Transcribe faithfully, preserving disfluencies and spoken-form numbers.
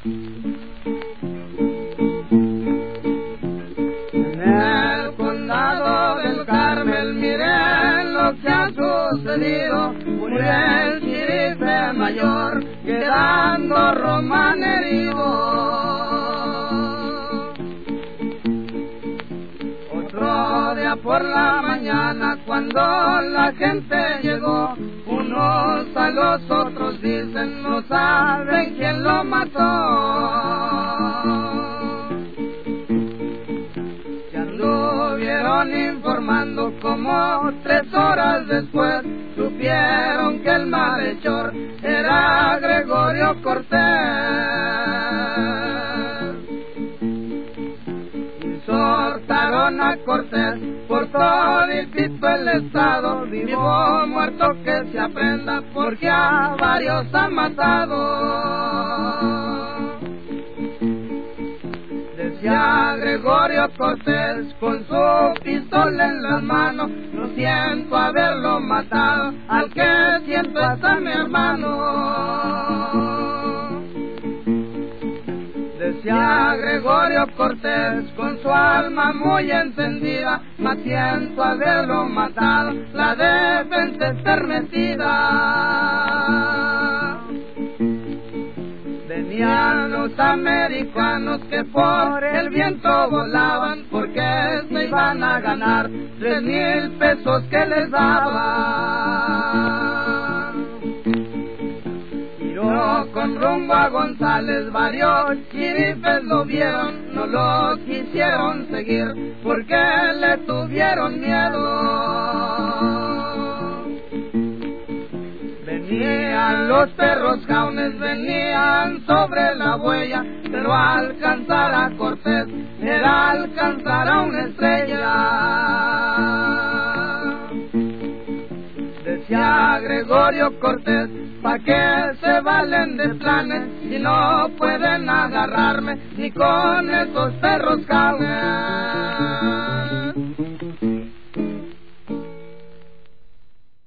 En el condado del Carmel miren lo que ha sucedido, murió el sheriff mayor, quedando Román herido. Otro día por la mañana, cuando la gente llegó, unos a los otros dicen, no saben quién lo mató. Se anduvieron informando, como tres horas después supieron que el malhechor era Gregorio Cortés. Insultaron a Cortés por toditito el estado, vivo o muerto que se aprenda, porque a varios ha matado. Decía Gregorio Cortés con su pistola en las manos, no siento haberlo matado, al que siento es a mi hermano. Decía Gregorio Cortés con su alma muy encendida, más siento haberlo matado, la defensa escarnecida. Venían los americanos que por el viento volaban, porque se iban a ganar tres mil pesos que les daban. Tiró con rumbo a González, varios sheriffes lo vieron, no lo quisieron seguir, porque le tuvieron miedo. Venían los perros jaunes, venían sobre la huella, pero alcanzar a Cortés era alcanzar a una estrella. Decía Gregorio Cortés, ¿pa' qué se valen de planes si no pueden agarrarme ni con esos perros jaunes?